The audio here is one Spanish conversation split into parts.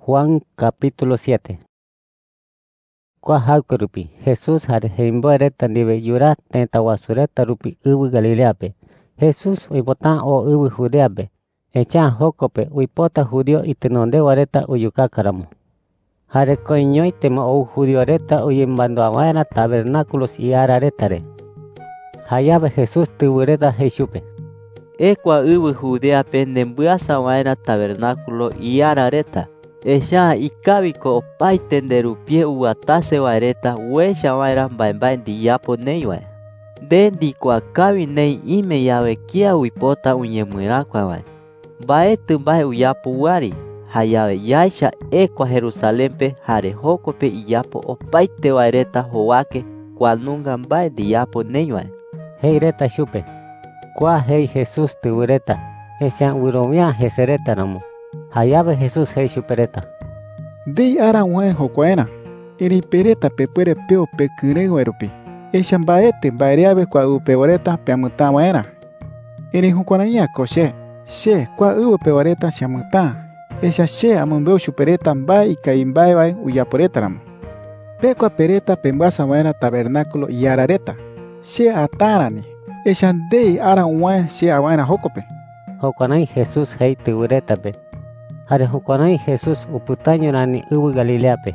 Juan capítulo 7. Kua haukerupi Jesús hare heimboereta ndive yura tenta wasureta rupi ubu Galileape. Jesús uipota o ubu Judeape. Echa hokope uipota judio itenonde wareta uyukakaramo. Hare koiñoi tema ou judio reta uyimbando amaena tabernáculos y araretare. Hayabe Jesús tubureta heishupe. Ekwa ubu Judeape nembuasa amaena tabernáculo y arareta. Esha ikabiko opaitenderu pie uatase wareta huesha waira mbaembae ndiyapo neiwae. Dendi kwa kawi nei ime yawe kia uipota uñemyrakua wae. Mbaeti mbae uyapo wari. Hayawe yaisha ekwa Jerusalempe hare jokope iyapo opaite wareta hoake kuanunga mbae ndiyapo neiwae. Hei reta shupe. Kua hei Jesús tubureta. Esha uromia jesereta namo. Hayabe Jesús hei supereta. Dei ara uen hokoena. Iri pereta pepuere peo pekireguerupi. Eshan baete baereabe kwa upeoreta peamuta waena. Iri hukonaia koshe. She kwa upeoreta shamuta. Esha she amumbeo supereta mba ikaimbae bai uyaporeta ramo. Pekwa pereta pembasa waena tabernáculo y arareta. She atarani. Eshan dei ara uen she awaena hokope. Hokonai Jesús hei tubureta pe. Hare hukonai Jesús uputaño nani ubu Galileape.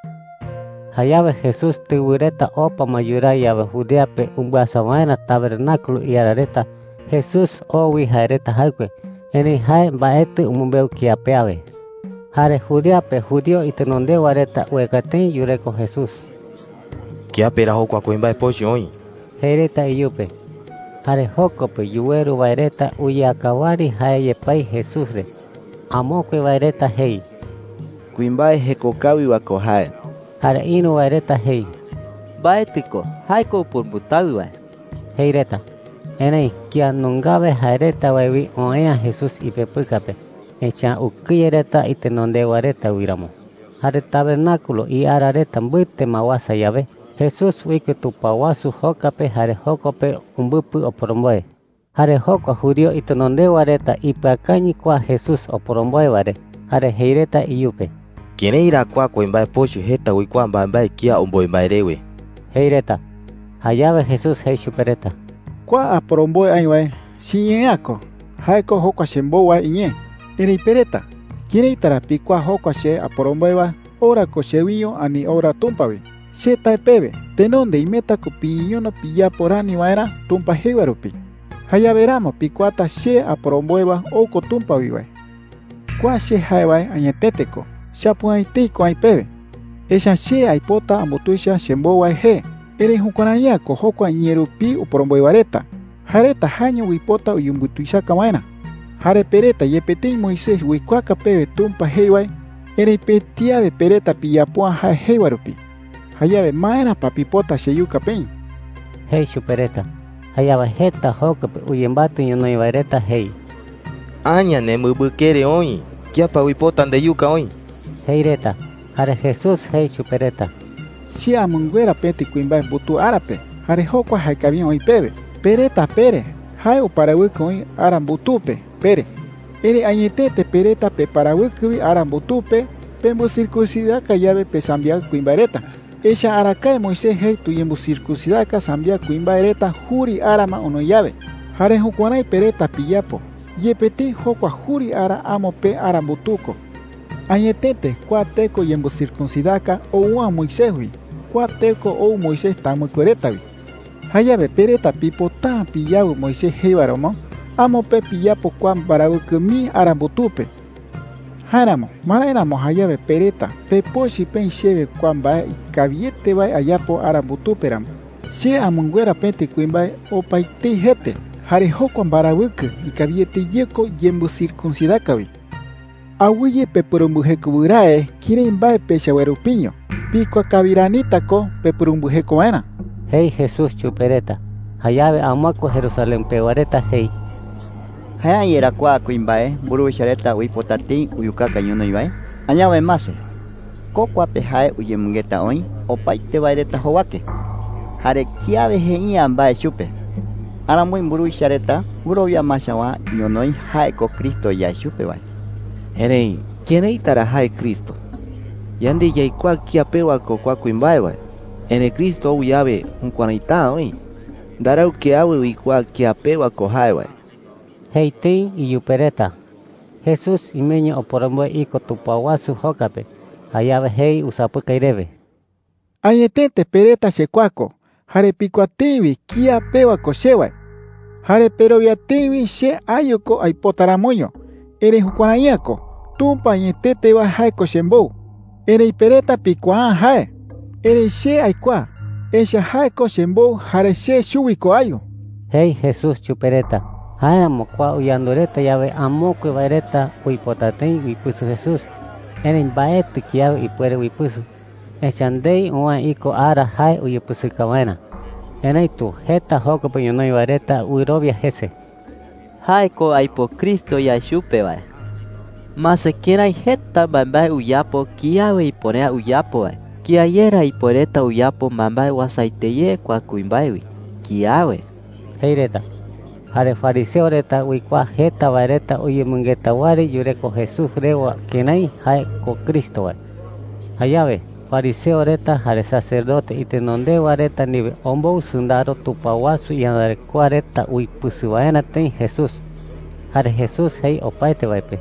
Hayabe Jesús tubureta opa mayura yabe Judeape umbasa waena tabernáculo y arareta. Jesús owi haereta haikwe. Eni hae baete umumbeu kiapeabe. Hare Judeape judio itenonde wareta uekaten yureko Jesús. Kiapera hokwa kuimba poshi oi. Heireta iyupe. Hare hokope yuweru waireta uyakawari hae yepai Jesús re. Amokwe waireta hei. Kuimbae hekokawi wakohae. Hare inu waireta hei. Baetiko haiko purbutawi wae. Heireta. Enei kia nungabe haereta waiwi oea Jesús ipepukape. Echa ukiyereta itenonde wareta wiramo. Hare tabernáculo y arareta mbute mawasa yabe. Jesús wike tupawasu hokape hare hokope umbupu oporomboe. Hare hokwa judio itenonde wareta ipakañi kwa Jesús oporomboe ware. Hare heireta iyupe. Kiene ira kwa kuimba poshi heta wikwa mbaembae kia umboimbaerewe. Heireta. Hayabe Jesús hei supereta. Kwa aporomboe aiwae. Shiñeako. Haiko hokwa shembo wa iñe. Iri pereta. Kire itarapi kwa hokwa she aporomboe wa. Ora koshewio ani ora tumpawi. She taepebe. Tenonde imeta kupiñono pilla porani waera tumpa hewarupi. Hayaberamo picuata she aporomboeva oko tumpa vivae. Kwa she haevae añeteteko. Shapuaitiko aipebe. Esha she aipota ambotuisha shembovae he. Ere hukonayako hokwa ñerupi uporomboevareta. Hareta haño wipota uyumbutuisha kamaena. Hare pereta yepetei Moisés wikuaka pebe tumpa heivae. Ere petiave pereta pillapua hae heivarupi. Hayabe maera papipota sheyuka pein. Hei supereta. Hayaba heta hokope uyembatu ñonoi waireta hei. Aña nemubukere oi. Kiapa wipotan de yuka oi. Heireta. Hare Jesús hei supereta. Si amunguera peti kuimbae butu arape. Hare hokwa haikabion oi pebe. Pereta pere. Hai uparawiko oi arambutupe pere. Ere añetete pereta pe parawikubi arambutupe. Pembu circuncidaka yabe pe sambiak kuimbareta. Esha arakae Moisés hei tuyembu circuncidaka sambia kuimbaereta juri arama ono llave. Hare hukuanai pereta pillapo. Yepeti hokwa juri ara amo pe arambutuko. Añetete kuateko yembu circuncidaka o uan Moisés hui. Kuateko o Moisés tamo kueretawi. Hayabe pereta pipo tan pillabu Moisés hei baromo. Amo pe pillapo kuan barawukumi arambutupe. Haramo, maraeramo hayabe pereta, peposhi pen shebe kwamba ikabiete bai ayapo arambutuperam. She amunguera pente kuimbae opaite hete. Hare hokwa barawuke ikabiete yeko yembu circuncidakawi. Awiye pepurumbuhekuburae kire imbae peshawerupiño. Pico kabiranita ko pepurumbuhekuena. Hei Jesús chupereta. Hayabe amako Jerusalén pewareta hei. Haya yera kwa kuimbae buru shareta uipotati uyukaka ñono ibae. Añawe mase. Kokwa pe hae uyemungeta oi opaite baireta howake. Hare kiabe heia ambae chupe. Aramui buru shareta buru ya mashawa ñonoi hae ko Cristo ya chupe bae. Herei ¿Quién itara hai Cristo? Yande yaikua kia pewa ko kwa kuimbaewa. Ene Cristo uyabe un cuanita hoy. Darau que awe wikua kia pewa ko haiwa. Heitei y yupereta. Jesús imeño oporombo iko tupawasu hokape. Hayabe hei usapu kairebe. Ayetete pereta shekuako. Hare pikuativi kia pewa ko shewa. Hare peroviativi she ayuko aipotaramoyo. Ere hukuanayako. Tumpa ayetete wa haiko shembo. Ere ipereta pikuan hae. Ere she aikua. Esha haiko shembo hare she shuwiko ayo. Hei Jesús chupereta. Hayamo kwa uyandoreta yabe amokwe vaireta uipotatei wipusu Jesús. Eren baetu kiawe ipuere wipusu. Echandei uan iko ara hai uyepusu kawaina. Enaitu heta hoko peñonoi vaireta uirobia hese. Haiko aipo Cristo ya shupe vai. Mas kirai heta mambai uyapo kiawe iponea uyapo vai. Kiayera iporeta uyapo mambai wasaiteye kwa kuimbaiwi. Kiawe. Heireta. Hare fariseo reta uikua heta vaireta uye mungeta wari yureko Jesús rewa kenai hai ko Cristo vai. Hayabe fariseo reta hare sacerdote itenonde wareta nive ombo sundaro tupawasu y andare cuareta uipusu vaena ten Jesús. Hare Jesús hei opaite vaipe.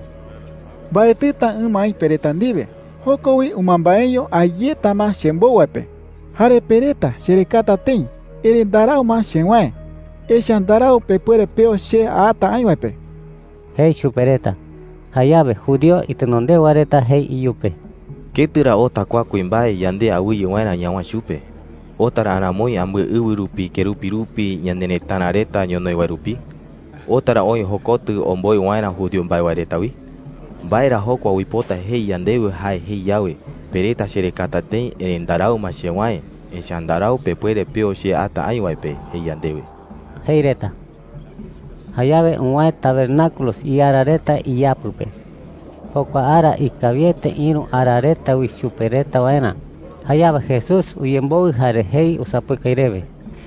Baetita umai peretandive. Hokowi umambaeyo ayeta ma shembo waipe. Hare pereta sherekata ten. Ere darao ma shenwae. Eshan darao pe puede peo she ata añuepe. Hei chupereta. Hayabe judío itenonde wareta hei iyupe. Ketira ota kwa kuimbae yande awi yuena nyawa shupe. Otara anamoy amwe uwirupi kerupi yandene tanareta nyonoi warupi. Otara oi hokotu omboi waina judio mbai waretawi. Baira hokwa wipota hei yandewe hai hei yawe. Pereta sherekata ten en darao ma shewae. Eshan darao pe puede peo she ata añuepe hei yandewe. Heireta. Hayabe unwae tabernáculos y arareta y yapupe. Hokwa ara y kaviete inu arareta wi chupereta vaena. Hayabe Jesús uyembo hare hei usapu kairebe.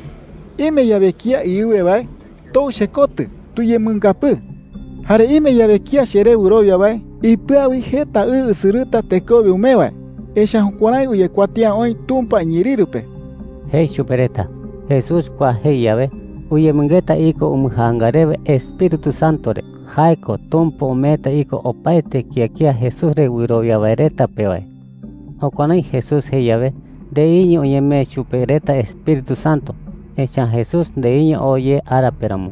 Ime yabekia iwe bai. Tou shekotu. Tuye mungapu. Hare ime yabekia shere urobia bai. Ipuawi heta usuruta tekobi umewa. Esha hukuanai uye kuatia oi tumpa nyirirupe. Hei chupereta. Jesús kwa hei yabe. Uye mungeta iko umhangarebe Espíritu Santo re. Haiko tumpo meta iko opaite kia Jesús re wirobia vaireta pewae. Hokonai Jesús heyabe. De iño uye me chupereta Espíritu Santo. Echan Jesús de iño oye araperamu.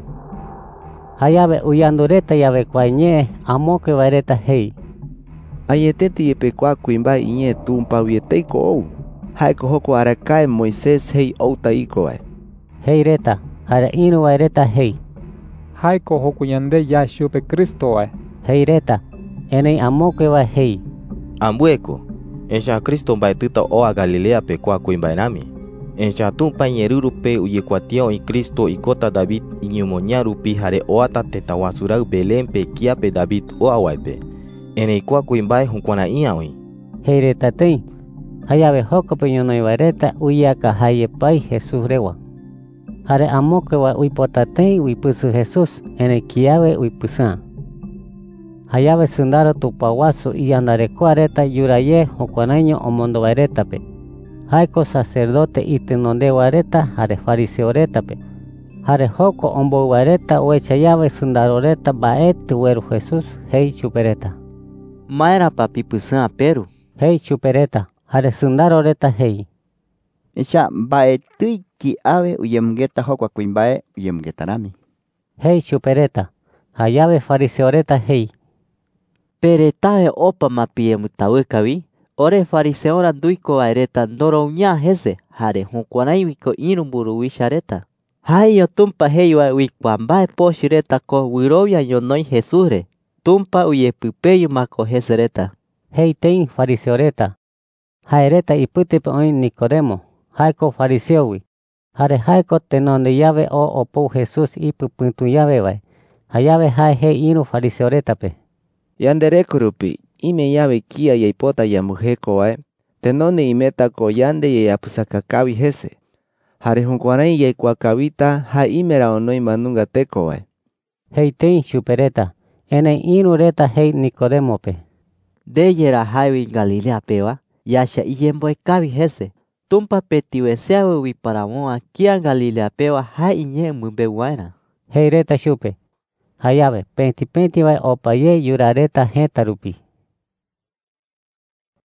Hayabe uyandoreta yabe kwañe amoke vaireta hei. Ayeteti yepe kwa kuimbae inye tumpa wieteiko ou. Haiko hoko arakae Moisés hei outa iko vai. Heireta. Hare inu vaireta hei. Haiko hokuyande ya shupe Cristo vai. Heireta. Enei amoke va hei. Ambueko. Ensha Cristo baitita oa Galilea pe kwa kuimbae nami. Ensha tumpa nyeruru pe uyekuatio i Cristo ikota David inyumonyaru pi hare oata tetawasurau Belén pe kia pe David oa waipe. Enei kwa kuimbae hunkwana iawi. Heireta tei. Hayabe hoko peñonoi vaireta uyaka hayepai Jesús rewa. Hare amoke wa uipotatei uipusu Jesús ene kiawe uipusan. Hayabe sundaro tupawasu y andarecuareta yuraye hokuanaño omondo vairetape. Haiko sacerdote itenonde vareta hare fariseoretape. Hare hoko ombo vareta uechayabe sundaroreta baetu weru Jesús hei chupereta. Maera papi pusan peru. Hei chupereta. Hare sundaroreta hei. Esha baetui ki ave uyemgeta hokwa kuimbae uyemgeta nami. Hei chupereta. Hayabe fariseoreta hei. Peretae opa mapie mutawekawi. Ore fariseora duiko vaireta ndoroña hese. Hare hukuanai wiko inumburu wishareta. Hayo tumpa heiwa wikwambae poshireta ko wirobia yonoi Jesure. Tumpa uyepupeyu mako hesereta. Hei tein fariseoreta. Haereta iputepe oin Nicodemo. Haiko fariseowi. Hare haiko tenonde yabe o opo Jesús ipu puntu yabe vai. Hayabe hae hei inu fariseoretape. Yandere kurupi. Ime yabe kia yaipota ya mujeko vai. Tenone imeta ko yande ya pusakakawi hese. Hare hunkwanai yaikuakawita ha imera onoi manunga teko vai. Hei tein chupereta. Ene inu reta hei Nicodemope. Deyera jaiwi Galilea pewa, yasha iyemboe kavi hese. Tumpa petiweseawi para moa kia Galilea pewa hai iñe mumbe waina. Heireta chupe. Hayabe, penti vai opaye yurareta heta rupi.